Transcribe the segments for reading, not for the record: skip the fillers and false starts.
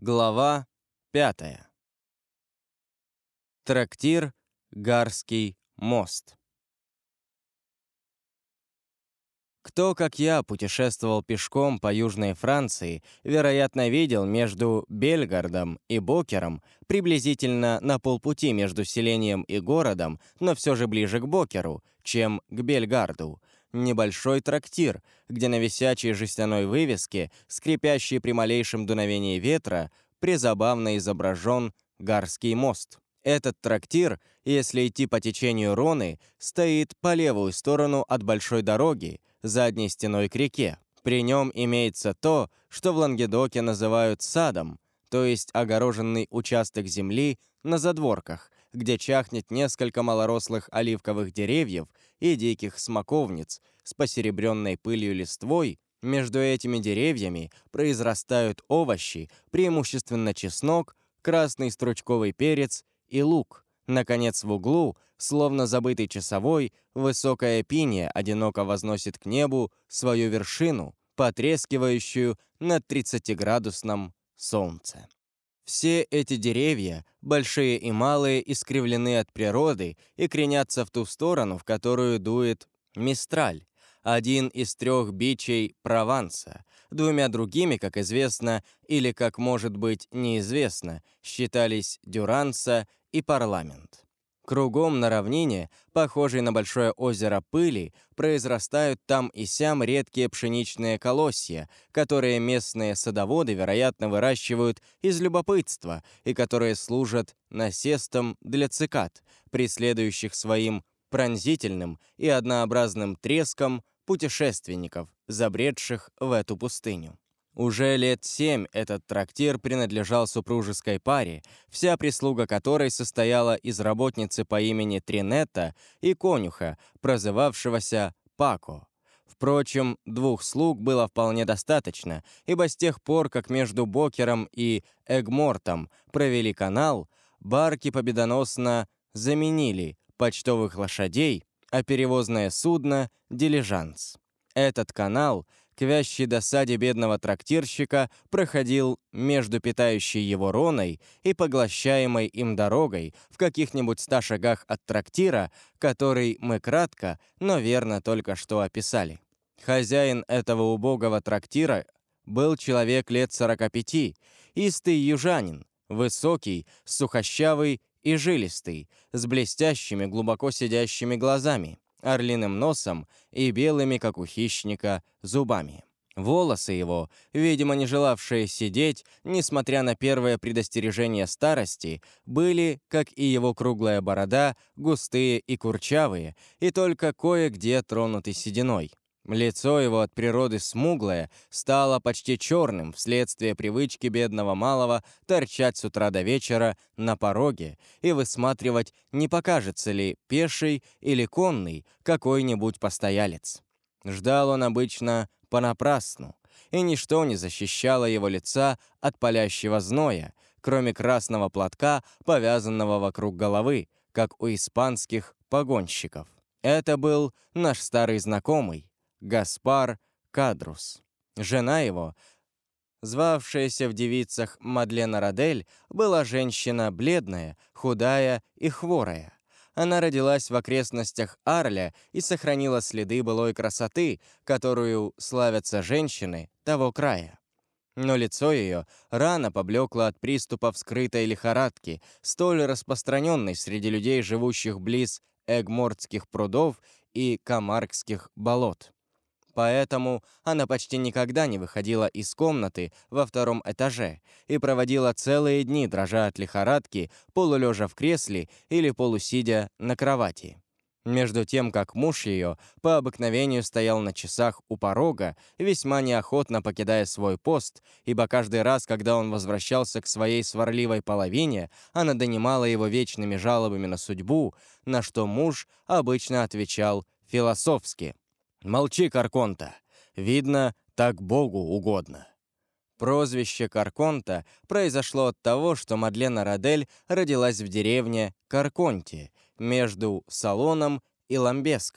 Глава 5. Трактир «Гарский мост». Кто, как я, путешествовал пешком по Южной Франции, вероятно, видел между Бельгардом и Бокером, приблизительно на полпути между селением и городом, но все же ближе к Бокеру, чем к Бельгарду, небольшой трактир, где на висячей жестяной вывеске, скрипящей при малейшем дуновении ветра, призабавно изображен Гарский мост. Этот трактир, если идти по течению Роны, стоит по левую сторону от большой дороги, задней стеной к реке. При нем имеется то, что в Лангедоке называют садом, то есть огороженный участок земли на задворках, где чахнет несколько малорослых оливковых деревьев и диких смоковниц с посеребренной пылью листвой. Между этими деревьями произрастают овощи, преимущественно чеснок, красный стручковый перец и лук. Наконец, в углу, словно забытый часовой, высокая пинья одиноко возносит к небу свою вершину, потрескивающую над 30-градусном солнце. Все эти деревья, большие и малые, искривлены от природы и кренятся в ту сторону, в которую дует мистраль, один из 3 бичей Прованса. Двумя другими, как известно, или, как может быть, неизвестно, считались Дюранса и Парламент. Кругом на равнине, похожей на большое озеро пыли, произрастают там и сям редкие пшеничные колосья, которые местные садоводы, вероятно, выращивают из любопытства и которые служат насестом для цикад, преследующих своим пронзительным и однообразным треском путешественников, забредших в эту пустыню. Уже лет 7 этот трактир принадлежал супружеской паре, вся прислуга которой состояла из работницы по имени Тринетта и конюха, прозывавшегося Пако. Впрочем, 2 слуг было вполне достаточно, ибо с тех пор, как между Бокером и Эгмортом провели канал, барки победоносно заменили почтовых лошадей, а перевозное судно — дилижанс. Этот канал, к вящей досаде бедного трактирщика, проходил между питающей его Роной и поглощаемой им дорогой в каких-нибудь 100 шагах от трактира, который мы кратко, но верно только что описали. Хозяин этого убогого трактира был человек лет 45, истый южанин, высокий, сухощавый и жилистый, с блестящими, глубоко сидящими глазами, орлиным носом и белыми, как у хищника, зубами. Волосы его, видимо, не желавшие сидеть, несмотря на первое предостережение старости, были, как и его круглая борода, густые и курчавые, и только кое-где тронуты сединой. Лицо его от природы смуглое стало почти черным вследствие привычки бедного малого торчать с утра до вечера на пороге и высматривать, не покажется ли пеший или конный какой-нибудь постоялец. Ждал он обычно понапрасну, и ничто не защищало его лица от палящего зноя, кроме красного платка, повязанного вокруг головы, как у испанских погонщиков. Это был наш старый знакомый, Гаспар Кадрус. Жена его, звавшаяся в девицах Мадлена Радель, была женщина бледная, худая и хворая. Она родилась в окрестностях Арля и сохранила следы былой красоты, которую славятся женщины того края. Но лицо ее рано поблекло от приступов скрытой лихорадки, столь распространенной среди людей, живущих близ Эгмортских прудов и Камаркских болот. Поэтому она почти никогда не выходила из комнаты во 2 этаже и проводила целые дни, дрожа от лихорадки, полулежа в кресле или полусидя на кровати. Между тем, как муж ее по обыкновению стоял на часах у порога, весьма неохотно покидая свой пост, ибо каждый раз, когда он возвращался к своей сварливой половине, она донимала его вечными жалобами на судьбу, на что муж обычно отвечал философски: «Молчи, Карконта. Видно, так Богу угодно». Прозвище Карконта произошло от того, что Мадлена Радель родилась в деревне Карконте между Салоном и Ламбеском.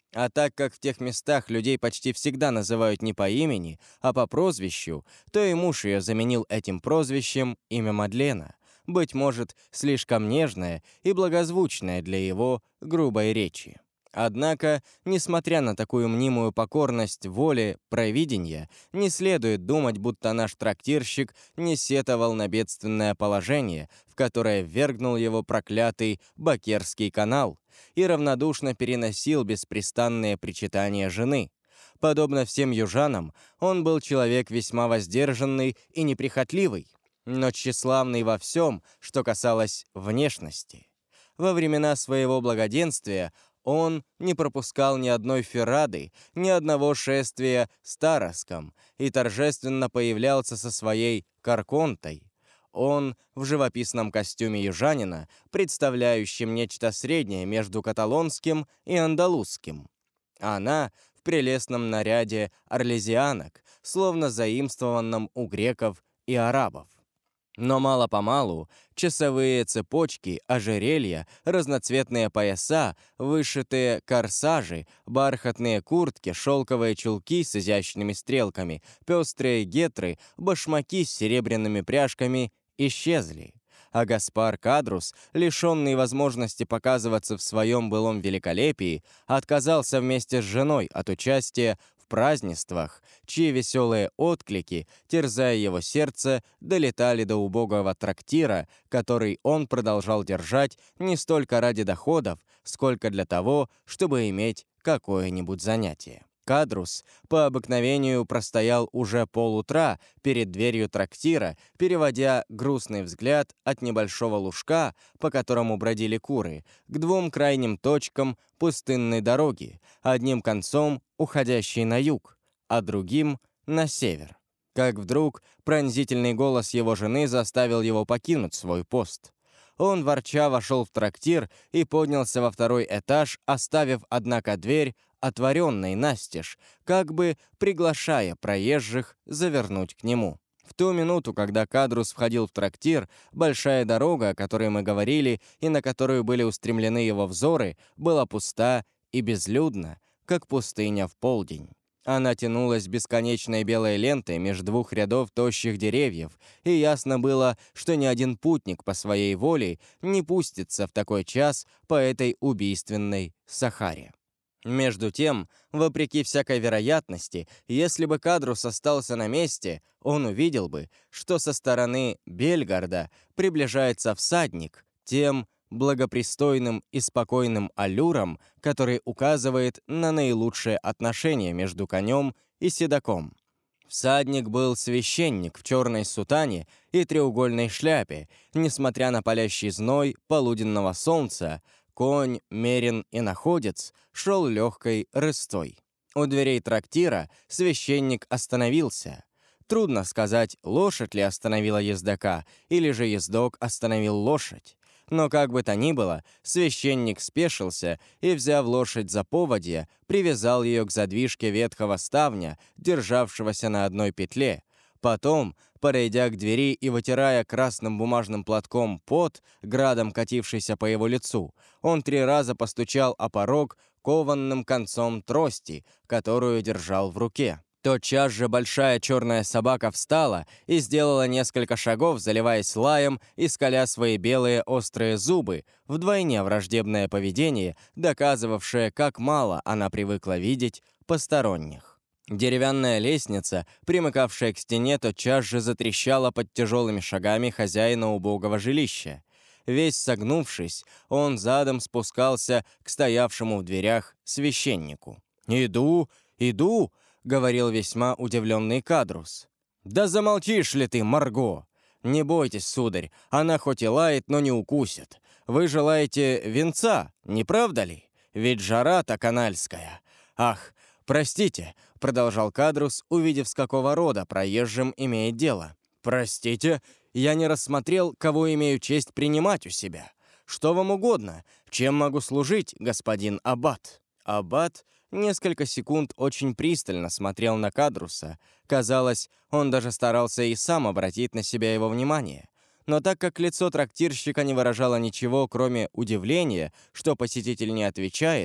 А так как в тех местах людей почти всегда называют не по имени, а по прозвищу, то и муж ее заменил этим прозвищем имя Мадлена, быть может, слишком нежное и благозвучное для его грубой речи. Однако, несмотря на такую мнимую покорность воле провидения, не следует думать, будто наш трактирщик не сетовал на бедственное положение, в которое ввергнул его проклятый Бакерский канал, и равнодушно переносил беспрестанные причитания жены. Подобно всем южанам, он был человек весьма воздержанный и неприхотливый, но тщеславный во всем, что касалось внешности. Во времена своего благоденствия он не пропускал ни одной феррады, ни одного шествия с Тараском и торжественно появлялся со своей карконтой. Он в живописном костюме южанина, представляющем нечто среднее между каталонским и андалузским. Она в прелестном наряде орлезианок, словно заимствованном у греков и арабов. Но мало-помалу часовые цепочки, ожерелья, разноцветные пояса, вышитые корсажи, бархатные куртки, шелковые чулки с изящными стрелками, пестрые гетры, башмаки с серебряными пряжками исчезли. А Гаспар Кадрус, лишенный возможности показываться в своем былом великолепии, отказался вместе с женой от участия в празднествах, чьи веселые отклики, терзая его сердце, долетали до убогого трактира, который он продолжал держать не столько ради доходов, сколько для того, чтобы иметь какое-нибудь занятие. Кадрус по обыкновению простоял уже полутра перед дверью трактира, переводя грустный взгляд от небольшого лужка, по которому бродили куры, к двум крайним точкам пустынной дороги, одним концом уходящей на юг, а другим — на север. Как вдруг пронзительный голос его жены заставил его покинуть свой пост. Он, ворча, вошел в трактир и поднялся во второй этаж, оставив, однако, дверь отворенной настежь, как бы приглашая проезжих завернуть к нему. В ту минуту, когда Кадрус входил в трактир, большая дорога, о которой мы говорили и на которую были устремлены его взоры, была пуста и безлюдна, как пустыня в полдень. Она тянулась бесконечной белой лентой между двух рядов тощих деревьев, и ясно было, что ни один путник по своей воле не пустится в такой час по этой убийственной Сахаре. Между тем, вопреки всякой вероятности, если бы Кадрус остался на месте, он увидел бы, что со стороны Бельгарда приближается всадник тем благопристойным и спокойным аллюром, который указывает на наилучшее отношение между конем и седаком. Всадник был священник в черной сутане и треугольной шляпе. Несмотря на палящий зной полуденного солнца, конь, мерен и находец шел легкой рысцой. У дверей трактира священник остановился. Трудно сказать, лошадь ли остановила ездока, или же ездок остановил лошадь. Но как бы то ни было, священник спешился и, взяв лошадь за поводья, привязал ее к задвижке ветхого ставня, державшегося на одной петле. Потом, подойдя к двери и вытирая красным бумажным платком пот, градом катившийся по его лицу, он 3 раза постучал о порог кованным концом трости, которую держал в руке. Тотчас же большая черная собака встала и сделала несколько шагов, заливаясь лаем и скаля свои белые острые зубы, вдвойне враждебное поведение, доказывавшее, как мало она привыкла видеть посторонних. Деревянная лестница, примыкавшая к стене, тотчас же затрещала под тяжелыми шагами хозяина убогого жилища. Весь согнувшись, он задом спускался к стоявшему в дверях священнику. «Иду, иду!» — говорил весьма удивленный Кадрус. «Да замолчишь ли ты, Марго? Не бойтесь, сударь, она хоть и лает, но не укусит. Вы желаете венца, не правда ли? Ведь жара-то канальская. Ах, простите», — продолжал Кадрус, увидев, с какого рода проезжим имеет дело. «Простите, я не рассмотрел, кого имею честь принимать у себя. Что вам угодно? Чем могу служить, господин аббат?» Аббат несколько секунд очень пристально смотрел на Кадруса. Казалось, он даже старался и сам обратить на себя его внимание. Но так как лицо трактирщика не выражало ничего, кроме удивления, что посетитель не отвечает,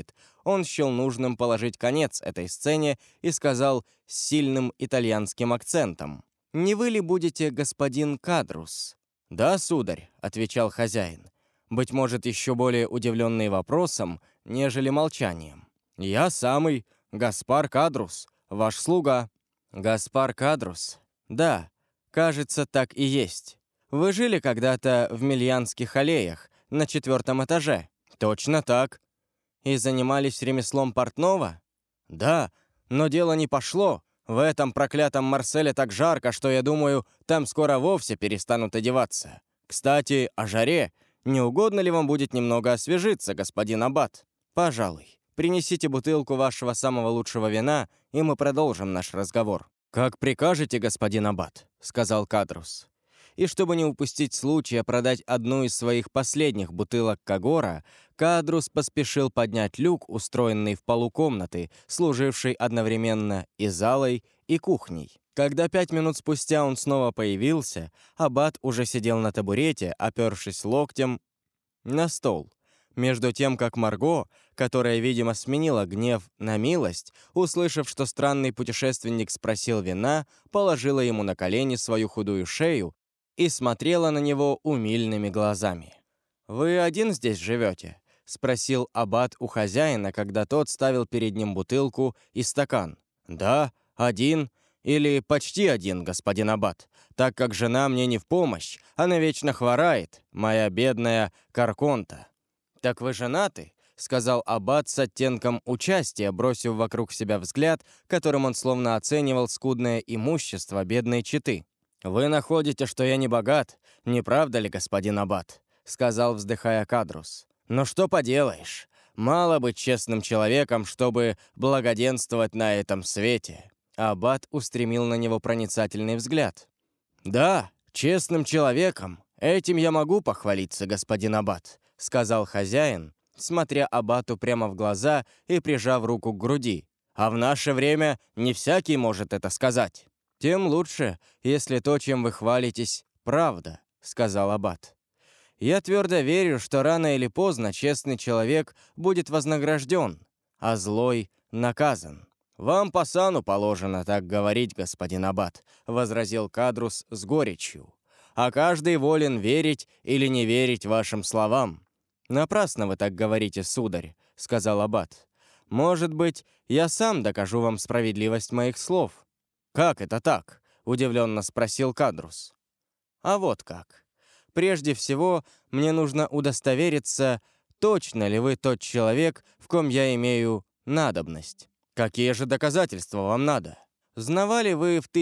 он счел нужным положить конец этой сцене и сказал с сильным итальянским акцентом: «Не вы ли будете господин Кадрус?» «Да, сударь», — отвечал хозяин, быть может, еще более удивленный вопросом, нежели молчанием. «Я самый, Гаспар Кадрус, ваш слуга». «Гаспар Кадрус? Да, кажется, так и есть. Вы жили когда-то в Мильянских аллеях, на 4-м этаже?» «Точно так». «И занимались ремеслом портного?» «Да, но дело не пошло. В этом проклятом Марселе так жарко, что, я думаю, там скоро вовсе перестанут одеваться. Кстати, о жаре. Не угодно ли вам будет немного освежиться, господин аббат? Пожалуй, принесите бутылку вашего самого лучшего вина, и мы продолжим наш разговор». «Как прикажете, господин аббат», — сказал Кадрус. И чтобы не упустить случая продать одну из своих последних бутылок Кагора, Кадрус поспешил поднять люк, устроенный в полу комнаты, служивший одновременно и залой, и кухней. Когда 5 минут спустя он снова появился, аббат уже сидел на табурете, опершись локтем на стол. Между тем, как Марго, которая, видимо, сменила гнев на милость, услышав, что странный путешественник спросил вина, положила ему на колени свою худую шею и смотрела на него умильными глазами. «Вы один здесь живете?» — спросил аббат у хозяина, когда тот ставил перед ним бутылку и стакан. «Да, один или почти один, господин аббат, так как жена мне не в помощь, она вечно хворает, моя бедная Карконта». «Так вы женаты?» — сказал аббат с оттенком участия, бросив вокруг себя взгляд, которым он словно оценивал скудное имущество бедной четы. «Вы находите, что я не богат, не правда ли, господин аббат?» — сказал, вздыхая Кадрус. «Но что поделаешь? Мало быть честным человеком, чтобы благоденствовать на этом свете». Аббат устремил на него проницательный взгляд. «Да, честным человеком. Этим я могу похвалиться, господин аббат», — сказал хозяин, смотря аббату прямо в глаза и прижав руку к груди. «А в наше время не всякий может это сказать». «Тем лучше, если то, чем вы хвалитесь, правда», — сказал аббат. «Я твердо верю, что рано или поздно честный человек будет вознагражден, а злой — наказан». «Вам по сану положено так говорить, господин аббат», — возразил Кадрус с горечью. «А каждый волен верить или не верить вашим словам». «Напрасно вы так говорите, сударь», — сказал аббат. «Может быть, я сам докажу вам справедливость моих слов». «Как это так?» — удивленно спросил Кадрус. «А вот как. Прежде всего, мне нужно удостовериться, точно ли вы тот человек, в ком я имею надобность». «Какие же доказательства вам надо? Знавали вы в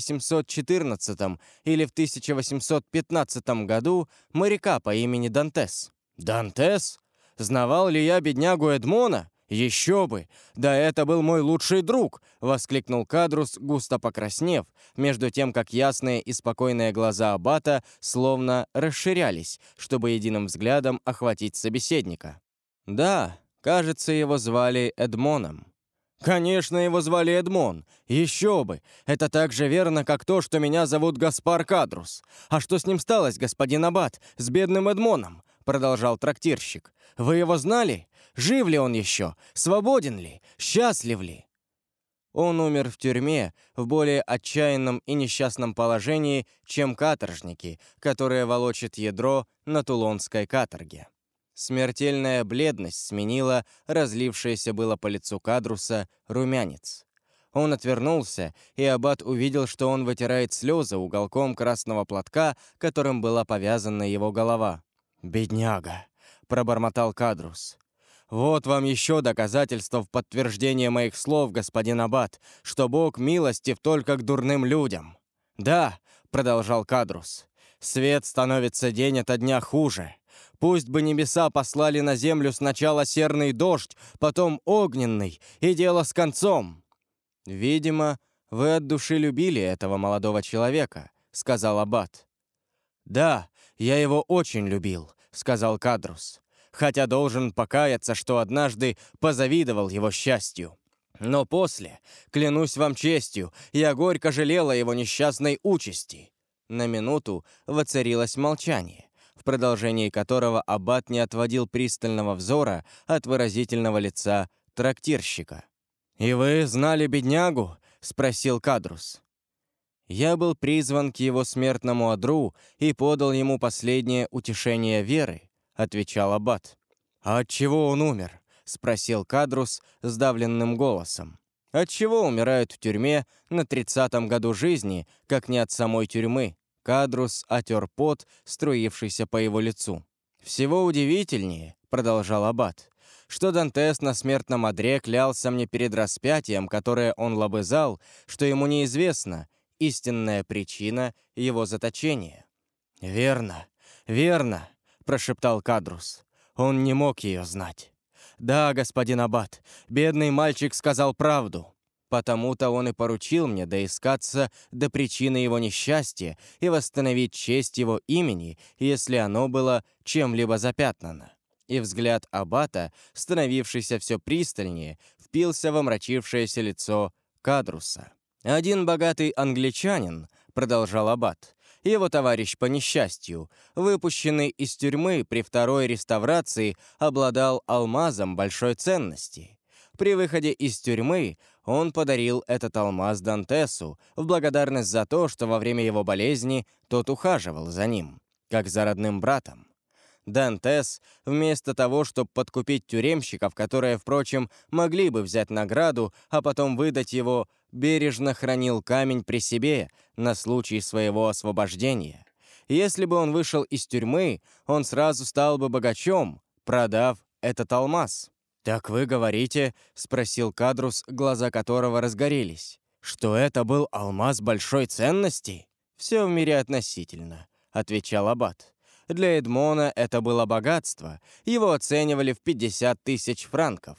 1814 или в 1815 году моряка по имени Дантес?» «Дантес? Знавал ли я беднягу Эдмона? Еще бы! Да это был мой лучший друг!» — воскликнул Кадрус, густо покраснев, между тем, как ясные и спокойные глаза аббата словно расширялись, чтобы единым взглядом охватить собеседника. «Да, кажется, его звали Эдмоном». «Конечно, его звали Эдмон. Еще бы! Это так же верно, как то, что меня зовут Гаспар Кадрус. А что с ним сталось, господин аббат, с бедным Эдмоном?» — продолжал трактирщик. «Вы его знали? Жив ли он еще? Свободен ли? Счастлив ли?» «Он умер в тюрьме в более отчаянном и несчастном положении, чем каторжники, которые волочат ядро на тулонской каторге». Смертельная бледность сменила разлившееся было по лицу Кадруса румянец. Он отвернулся, и аббат увидел, что он вытирает слезы уголком красного платка, которым была повязана его голова. «Бедняга!» — пробормотал Кадрус. «Вот вам еще доказательство в подтверждение моих слов, господин аббат, что Бог милостив только к дурным людям». «Да», — продолжал Кадрус, — «свет становится день ото дня хуже. Пусть бы небеса послали на землю сначала серный дождь, потом огненный, и дело с концом». «Видимо, вы от души любили этого молодого человека», — сказал аббат. «Да, я его очень любил», — сказал Кадрус, «хотя должен покаяться, что однажды позавидовал его счастью. Но после, клянусь вам честью, я горько жалел о его несчастной участи». На минуту воцарилось молчание, в продолжении которого аббат не отводил пристального взора от выразительного лица трактирщика. «И вы знали беднягу?» — спросил Кадрус. «Я был призван к его смертному одру и подал ему последнее утешение веры», — отвечал аббат. «А от чего он умер?» — спросил Кадрус сдавленным голосом. «От чего умирают в тюрьме на 30-м году жизни, как не от самой тюрьмы?» Кадрус отер пот, струившийся по его лицу. «Всего удивительнее», — продолжал аббат, «что Дантес на смертном одре клялся мне перед распятием, которое он лобызал, что ему неизвестна истинная причина его заточения». «Верно, верно», — прошептал Кадрус. «Он не мог ее знать». «Да, господин аббат, бедный мальчик сказал правду. Потому-то он и поручил мне доискаться до причины его несчастья и восстановить честь его имени, если оно было чем-либо запятнано». И взгляд аббата, становившийся все пристальнее, впился в омрачившееся лицо Кадруса. «Один богатый англичанин, — продолжал аббат, — его товарищ по несчастью, выпущенный из тюрьмы при второй реставрации, обладал алмазом большой ценности. При выходе из тюрьмы он подарил этот алмаз Дантесу в благодарность за то, что во время его болезни тот ухаживал за ним, как за родным братом. Дантес, вместо того, чтобы подкупить тюремщиков, которые, впрочем, могли бы взять награду, а потом выдать его, бережно хранил камень при себе на случай своего освобождения. Если бы он вышел из тюрьмы, он сразу стал бы богачом, продав этот алмаз. «Так вы говорите, — спросил Кадрус, глаза которого разгорелись, — что это был алмаз большой ценности?» «Все в мире относительно», — отвечал аббат. «Для Эдмона это было богатство. Его оценивали в 50 тысяч франков».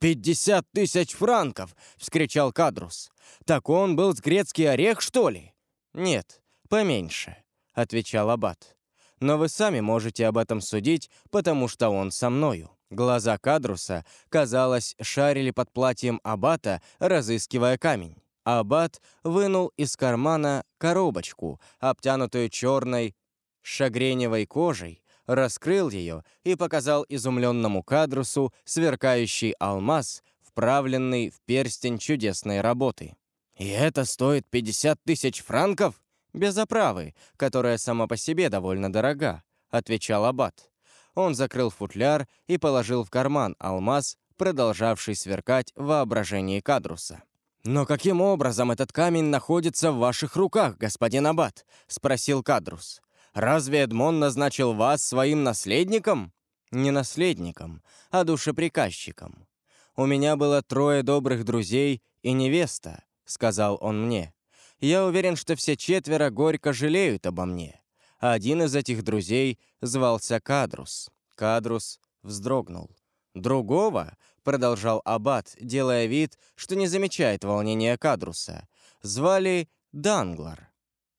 50 тысяч франков!» — вскричал Кадрус. «Так он был с грецкий орех, что ли?» «Нет, поменьше», — отвечал аббат. «Но вы сами можете об этом судить, потому что он со мною». Глаза Кадруса, казалось, шарили под платьем аббата, разыскивая камень. Аббат вынул из кармана коробочку, обтянутую черной шагреневой кожей, раскрыл ее и показал изумленному Кадрусу сверкающий алмаз, вправленный в перстень чудесной работы. «И это стоит 50 тысяч франков?» «Без оправы, которая сама по себе довольно дорога», — отвечал аббат. Он закрыл футляр и положил в карман алмаз, продолжавший сверкать в воображении Кадруса. «Но каким образом этот камень находится в ваших руках, господин аббат?» — спросил Кадрус. «Разве Эдмон назначил вас своим наследником?» «Не наследником, а душеприказчиком. У меня было 3 добрых друзей и невеста», — сказал он мне. «Я уверен, что все 4 горько жалеют обо мне. Один из этих друзей звался Кадрус». Кадрус вздрогнул. «Другого?» — продолжал аббат, делая вид, что не замечает волнения Кадруса. «Звали Данглар.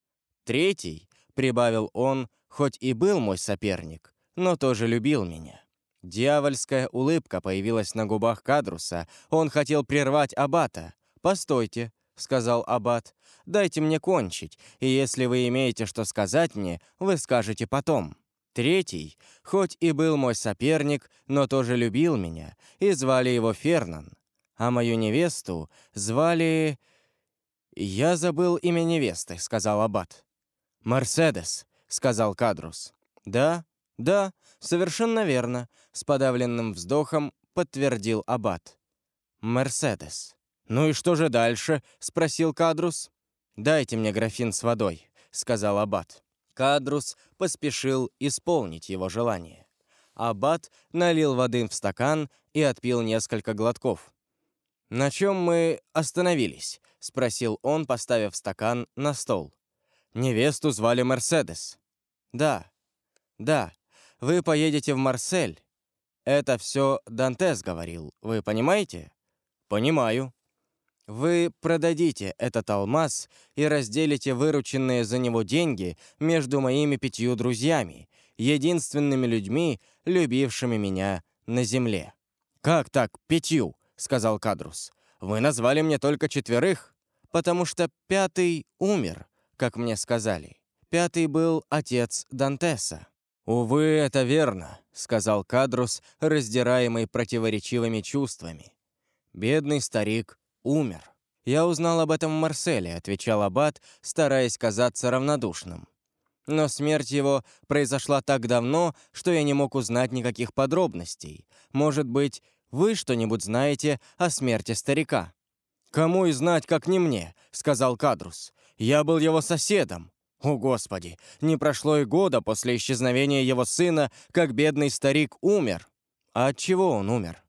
Третий, — прибавил он, — хоть и был мой соперник, но тоже любил меня». Дьявольская улыбка появилась на губах Кадруса. Он хотел прервать аббата. «Постойте», — сказал аббат, — «дайте мне кончить, и если вы имеете что сказать мне, вы скажете потом». Третий, хоть и был мой соперник, но тоже любил меня, и звали его Фернан. А мою невесту звали... «Я забыл имя невесты», — сказал аббат. «Мерседес», — сказал Кадрус. «Да, да, совершенно верно», — с подавленным вздохом подтвердил аббат. «Мерседес». «Ну и что же дальше?» — спросил Кадрус. «Дайте мне графин с водой», — сказал аббат. Кадрус поспешил исполнить его желание. Аббат налил воды в стакан и отпил несколько глотков. «На чем мы остановились?» — спросил он, поставив стакан на стол. «Невесту звали Мерседес». «Да, да, вы поедете в Марсель. Это все Дантес говорил, вы понимаете?» «Понимаю». «Вы продадите этот алмаз и разделите вырученные за него деньги между моими 5 друзьями, единственными людьми, любившими меня на земле». «Как так, 5?» — сказал Кадрус. «Вы назвали мне только 4, потому что 5 умер, как мне сказали. 5 был отец Дантеса». «Увы, это верно», — сказал Кадрус, раздираемый противоречивыми чувствами. Бедный старик умер. «Я узнал об этом в Марселе», — отвечал аббат, стараясь казаться равнодушным. «Но смерть его произошла так давно, что я не мог узнать никаких подробностей. Может быть, вы что-нибудь знаете о смерти старика?» «Кому и знать, как не мне», — сказал Кадрус. «Я был его соседом». О, Господи, не прошло и года после исчезновения его сына, как бедный старик умер. А от чего он умер?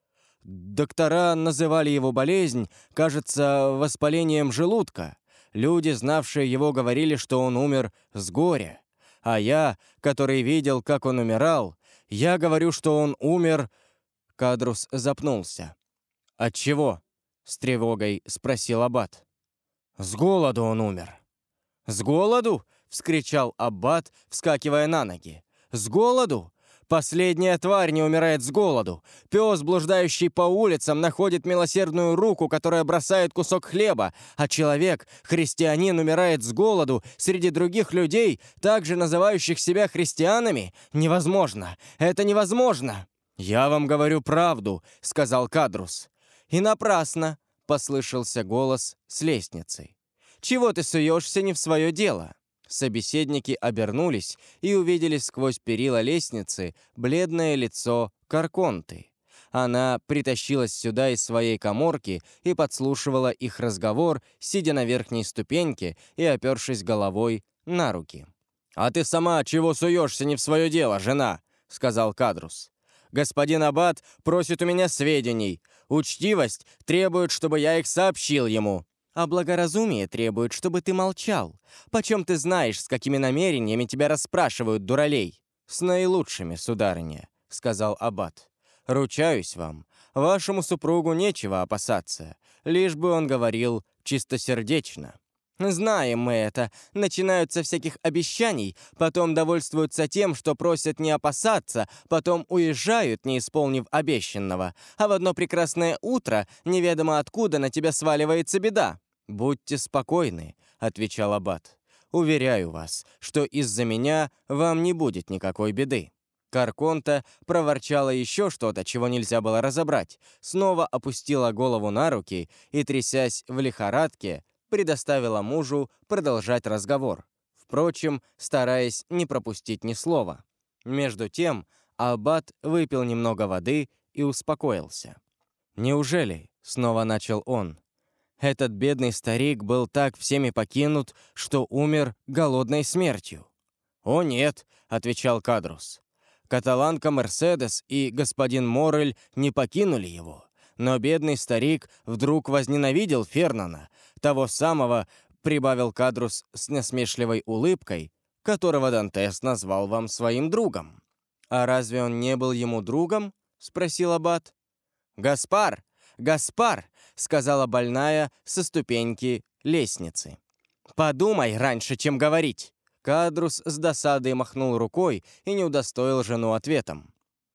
Доктора называли его болезнь, кажется, воспалением желудка. Люди, знавшие его, говорили, что он умер с горя. А я, который видел, как он умирал, я говорю, что он умер...» Кадрус запнулся. «От чего?» — с тревогой спросил аббат. «С голоду он умер». «С голоду?» — вскричал аббат, вскакивая на ноги. «С голоду? Последняя тварь не умирает с голоду. Пес, блуждающий по улицам, находит милосердную руку, которая бросает кусок хлеба, а человек, христианин, умирает с голоду среди других людей, также называющих себя христианами? Невозможно! Это невозможно!» «Я вам говорю правду», — сказал Кадрус. «И напрасно», — послышался голос с лестницы. «Чего ты суешься не в свое дело?» Собеседники обернулись и увидели сквозь перила лестницы бледное лицо Карконты. Она притащилась сюда из своей каморки и подслушивала их разговор, сидя на верхней ступеньке и опершись головой на руки. «А ты сама чего суешься не в свое дело, жена?» — сказал Кадрус. «Господин аббат просит у меня сведений. Учтивость требует, чтобы я их сообщил ему». «А благоразумие требует, чтобы ты молчал. Почем ты знаешь, с какими намерениями тебя расспрашивают, дуралей?» «С наилучшими, сударыня», — сказал аббат. «Ручаюсь вам, вашему супругу нечего опасаться, лишь бы он говорил чистосердечно». «Знаем мы это. Начинают со всяких обещаний, потом довольствуются тем, что просят не опасаться, потом уезжают, не исполнив обещанного, а в одно прекрасное утро неведомо откуда на тебя сваливается беда». «Будьте спокойны», — отвечал аббат. «Уверяю вас, что из-за меня вам не будет никакой беды». Карконта проворчала еще что-то, чего нельзя было разобрать, снова опустила голову на руки и, трясясь в лихорадке, предоставила мужу продолжать разговор, впрочем, стараясь не пропустить ни слова. Между тем аббат выпил немного воды и успокоился. «Неужели?» — снова начал он. «Этот бедный старик был так всеми покинут, что умер голодной смертью». «О нет», — отвечал Кадрус. «Каталанка Мерседес и господин Моррель не покинули его. Но бедный старик вдруг возненавидел Фернана, того самого, прибавил Кадрус с насмешливой улыбкой, которого Дантес назвал вам своим другом». «А разве он не был ему другом?» — спросил аббат. «Гаспар! Гаспар!» — сказала больная со ступеньки лестницы. «Подумай раньше, чем говорить!» Кадрус с досадой махнул рукой и не удостоил жену ответом.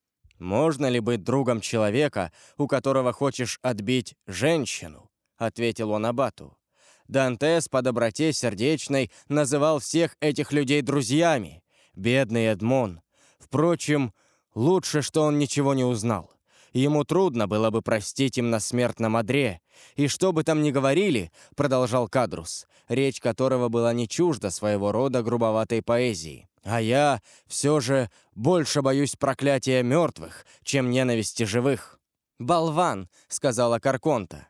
«Можно ли быть другом человека, у которого хочешь отбить женщину?» — ответил он аббату. «Дантес по доброте сердечной называл всех этих людей друзьями. Бедный Эдмон. Впрочем, лучше, что он ничего не узнал. Ему трудно было бы простить им на смертном одре. И что бы там ни говорили, — продолжал Кадрус, речь которого была не чужда своего рода грубоватой поэзии, а я все же больше боюсь проклятия мертвых, чем ненависти живых». «Болван!» — сказала Карконта.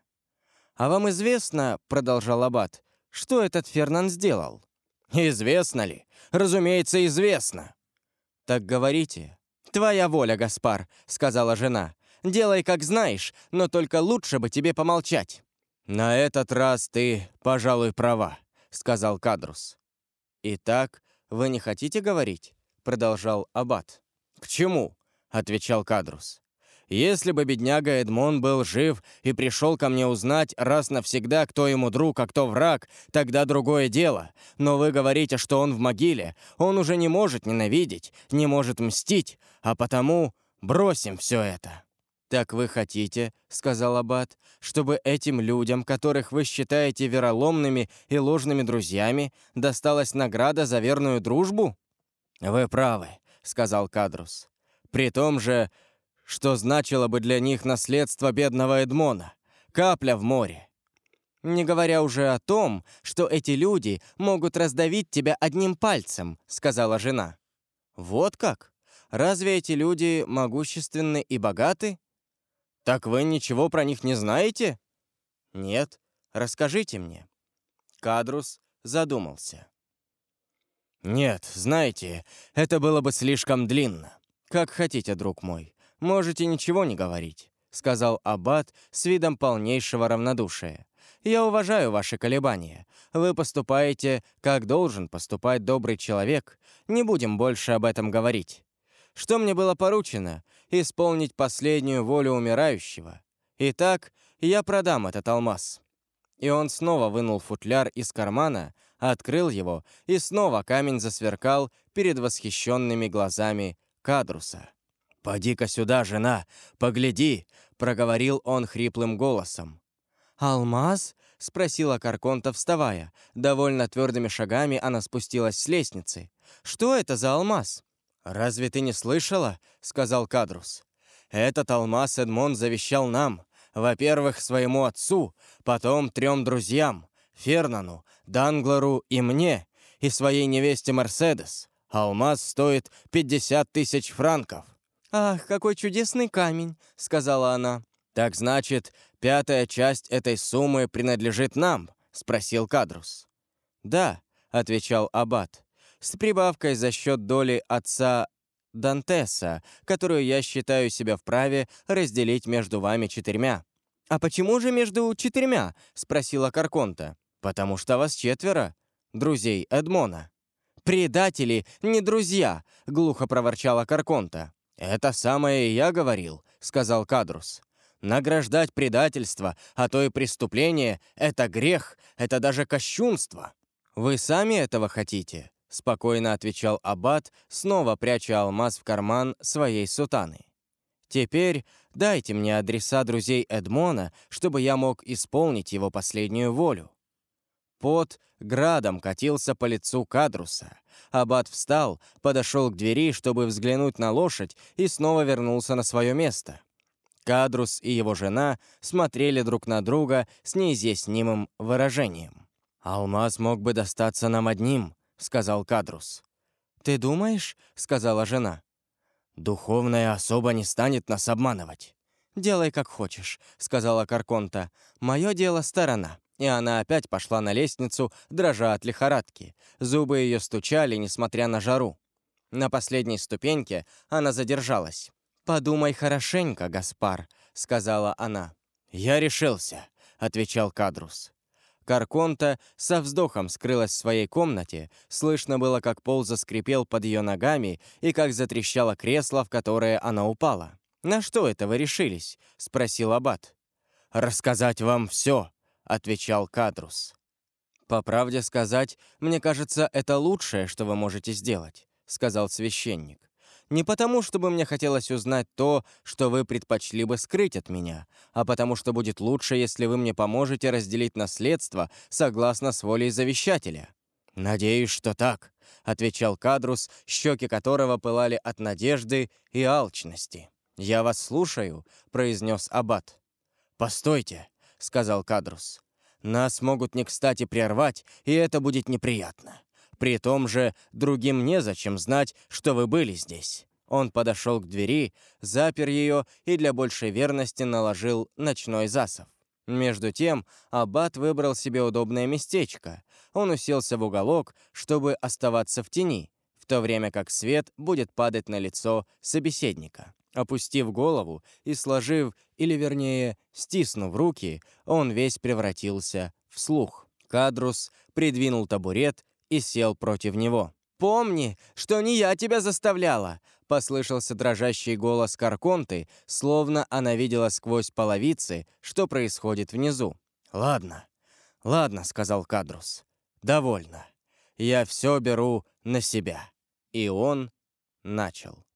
«А вам известно, — продолжал аббат, — что этот Фернан сделал?» «Известно ли? Разумеется, известно». «Так говорите». «Твоя воля, Гаспар», — сказала жена. «Делай, как знаешь, но только лучше бы тебе помолчать». «На этот раз ты, пожалуй, права», — сказал Кадрус. «Итак, вы не хотите говорить?» — продолжал аббат. «К чему?» — отвечал Кадрус. «Если бы бедняга Эдмон был жив и пришел ко мне узнать раз навсегда, кто ему друг, а кто враг, тогда другое дело. Но вы говорите, что он в могиле. Он уже не может ненавидеть, не может мстить, а потому бросим все это». «Так вы хотите, — сказал аббат, — чтобы этим людям, которых вы считаете вероломными и ложными друзьями, досталась награда за верную дружбу?» «Вы правы, — сказал Кадрус. «При том же, что значило бы для них наследство бедного Эдмона. Капля в море. «Не говоря уже о том, что эти люди могут раздавить тебя одним пальцем», — сказала жена. «Вот как? Разве эти люди могущественны и богаты? Так вы ничего про них не знаете?» «Нет. Расскажите мне». Кадрус задумался. «Нет, знаете, это было бы слишком длинно. Как хотите, друг мой. Можете ничего не говорить», — сказал аббат с видом полнейшего равнодушия. «Я уважаю ваши колебания. Вы поступаете, как должен поступать добрый человек. Не будем больше об этом говорить. Что мне было поручено? Исполнить последнюю волю умирающего. Итак, я продам этот алмаз». И он снова вынул футляр из кармана, открыл его, и снова камень засверкал перед восхищенными глазами Кадруса. «Поди-ка сюда, жена, погляди!» — проговорил он хриплым голосом. «Алмаз?» — спросила Карконта, вставая. Довольно твердыми шагами она спустилась с лестницы. «Что это за алмаз?» «Разве ты не слышала?» — сказал Кадрус. «Этот алмаз Эдмон завещал нам. Во-первых, своему отцу, потом 3 друзьям — Фернану, Данглару и мне, и своей невесте Мерседес. Алмаз стоит 50 000 франков». «Ах, какой чудесный камень!» — сказала она. «Так значит, 5-я часть этой суммы принадлежит нам?» — спросил Кадрус. «Да», — отвечал аббат, «с прибавкой за счет доли отца Дантеса, которую я считаю себя вправе разделить между вами 4». «А почему же между 4?» — спросила Карконта. «Потому что вас 4, друзей Эдмона». «Предатели, не друзья!» — глухо проворчала Карконта. «Это самое и я говорил», — сказал Кадрус. «Награждать предательство, а то и преступление — это грех, это даже кощунство». «Вы сами этого хотите?» — спокойно отвечал аббат, снова пряча алмаз в карман своей сутаны. «Теперь дайте мне адреса друзей Эдмона, чтобы я мог исполнить его последнюю волю». Пот градом катился по лицу Кадруса. Аббат встал, подошел к двери, чтобы взглянуть на лошадь, и снова вернулся на свое место. Кадрус и его жена смотрели друг на друга с неизъяснимым выражением. «Алмаз мог бы достаться нам одним», — сказал Кадрус. «Ты думаешь?» — сказала жена. «Духовная особа не станет нас обманывать». «Делай, как хочешь», — сказала Карконта. «Мое дело — сторона». И она опять пошла на лестницу, дрожа от лихорадки. Зубы ее стучали, несмотря на жару. На последней ступеньке она задержалась. «Подумай хорошенько, Гаспар», — сказала она. «Я решился», — отвечал Кадрус. Карконта со вздохом скрылась в своей комнате. Слышно было, как пол заскрипел под ее ногами и как затрещало кресло, в которое она упала. «На что это вы решились?» — спросил аббат. «Рассказать вам все», — отвечал Кадрус. «По правде сказать, мне кажется, это лучшее, что вы можете сделать», — сказал священник. «Не потому, чтобы мне хотелось узнать то, что вы предпочли бы скрыть от меня, а потому что будет лучше, если вы мне поможете разделить наследство согласно с волей завещателя». «Надеюсь, что так», — отвечал Кадрус, щеки которого пылали от надежды и алчности. «Я вас слушаю», — произнес аббат. «Постойте», — сказал Кадрус. «Нас могут не кстати прервать, и это будет неприятно. При том же другим незачем знать, что вы были здесь». Он подошел к двери, запер ее и для большей верности наложил ночной засов. Между тем аббат выбрал себе удобное местечко. Он уселся в уголок, чтобы оставаться в тени, в то время как свет будет падать на лицо собеседника. Опустив голову и сложив, или вернее, стиснув руки, он весь превратился в слух. Кадрус придвинул табурет и сел против него. «Помни, что не я тебя заставляла!» — послышался дрожащий голос Карконты, словно она видела сквозь половицы, что происходит внизу. «Ладно, ладно», — сказал Кадрус. «Довольно. Я все беру на себя». И он начал.